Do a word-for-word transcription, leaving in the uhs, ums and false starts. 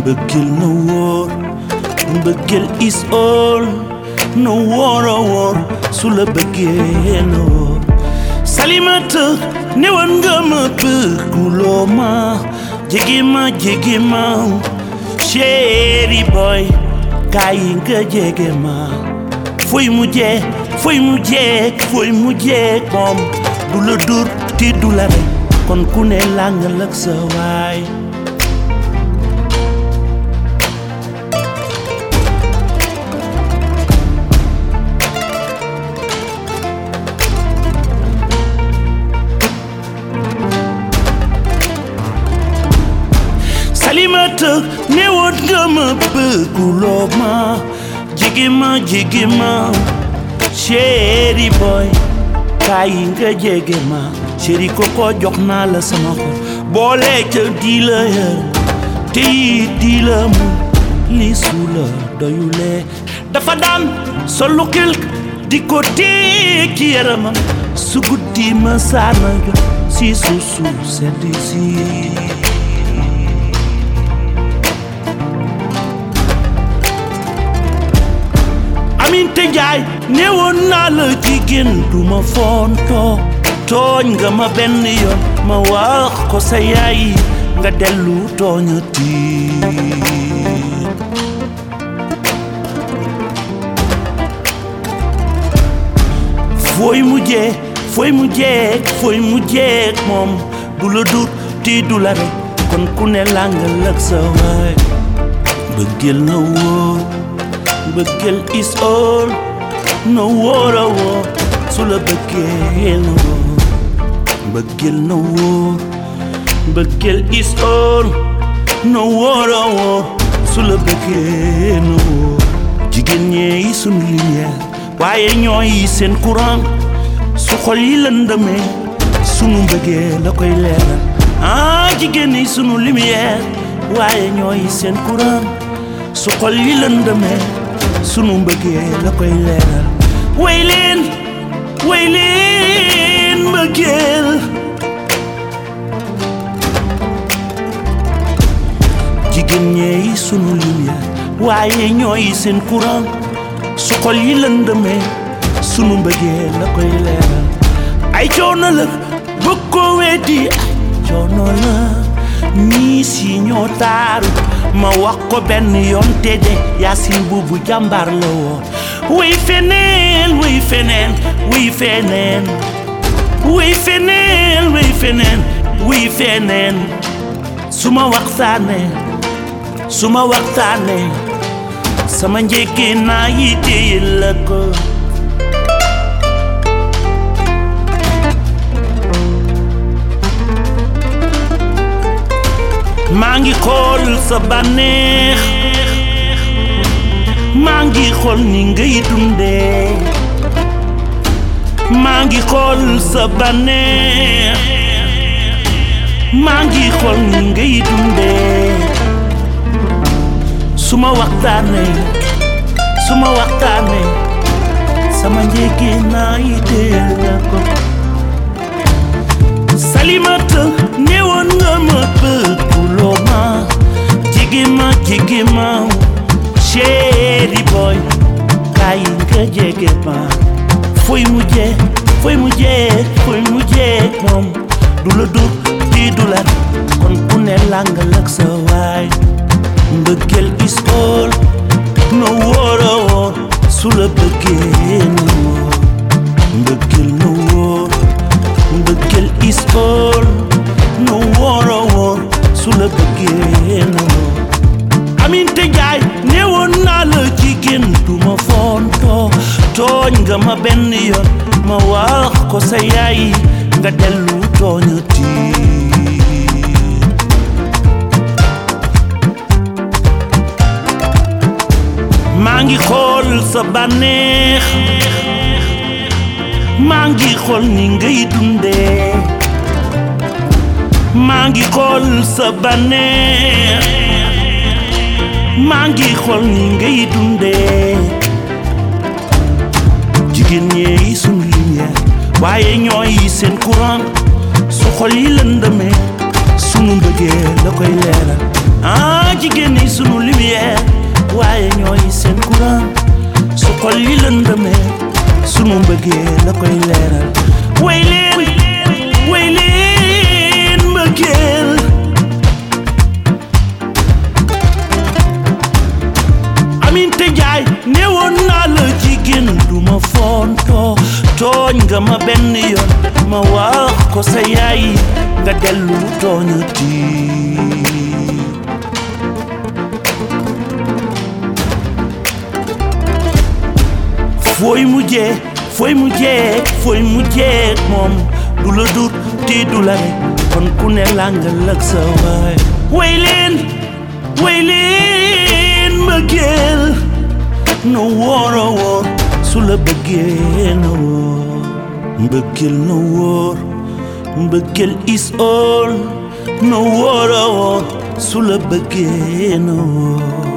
mbëggeel no wóor mbëggeel is all no wóor a wóor su la bëggee no wóor Salimata newoon nga ma bëgguloo ma jege ma jege ma chéri boy kaay nga jege ma fooy mujjee fooy mujjee fooy mujjee moom du la dur ti du la rey kon ku ne langal ak sa waay Salimata newoon nga ma bëgguloo ma jege ma jege ma chéri boy kaay nga jege ma chéri koko jox naa la sama xol boole ca di la yar te it di la mu li su la doyulee dafa daan solu kilk di ko téeg ci yaramam su guddi ma saana jox si suusu sedd si Aminte Njaay newoon naa la jigéen du ma fonto tooñ nga ma benn yoon ma wax ko sa yaay nga dellu tooñati fooy mujjee fooy mujjee fooy mujjee moom du la dur ti du la rek kon ku ne langal ak sa waay bëggeel na wóor mbëggeel is all no wóor a wóor su la bëggee na wóor mbëggeel na wóor mbëggeel is all no wóor a wóor su la bëggee na wóor jigéen ñee sunu lumière waaye ñooy seen courant su xol yi lëndëmee sunu mbëggee la koy leeral ah jigéen ñi sunu lumière waaye ñooy seen courant su xol yi lëndëmee sunu mbëggee la koy leeral way leen way leen mbëggeel jigéen ñeey sunu lumière waaye ñooy seen courant su xol yi lëndëmee sunu mbëggee la koy leeral ay coono la bëgg ko weddi ay coono la ñii si ñoo taaru ma wax ko benn yoon te de Yaasin buubu jàmbaar la woon wuy feneen wuy feneen wuy feneen wuy feneen wuy feneen wuy feneen su ma waxtaanee su ma waxtaanee sama njëkkee naa yi téye la ko maa ngi xool sa bànneex maa ngi xool ni ngay dundee maa ngi xool sa bànneex maa ngi xool ni ngay dundee su ma waxtaanee su ma waxtaanee sama njëkkee naa yi téye la ko Salimata newoon nga ma bëgguloo ma jege ma jege ma chéri boy kaay nga jege ma fooy mujjee fooy mujjee fooy mujjee moom du la dur ti du la kon ku ne langal ak sa waay mbëggeel is all no wóor a wóor su la bëggee na wóor mbëggeel na wóor mbëggeel is all no wóor a wóor su la bëggee na wóor Aminte Njaay newoon naa la jigéen du ma fonto tooñ nga ma benn yoon ma wax ko sa yaay nga dellu tooñati maa ngi xool sa bànneex maa ngi xool ni ngay dundee maa ngi xool sa bànneex maa ngi xool ni ngay dundee jigéen ñeey sunu lumière waaye ñooy seen courant su xol yi lëndëmee sunu mbëggee la koy leeral ah jigéen ñi sunu lumière waaye ñooy seen courant su xol yi lëndëmee sunu mbëggee la koy leeral way leen way leen mbëggeel Aminte Njaay newoon naa la jigéen du ma fontoo tooñ nga ma benn yoon ma wax ko sa yaay nga dellu tooñati fooy mujjee fooy mujjee fooy mujjee moom du la dur ti du la rek kon ku ne langal ak sa waay way leen way leen mbëggeel na wóor a wóor su la bëggee na wóor mbëggeel na wóor mbëggeel is all na wóor a wóor su la bëggee na wóor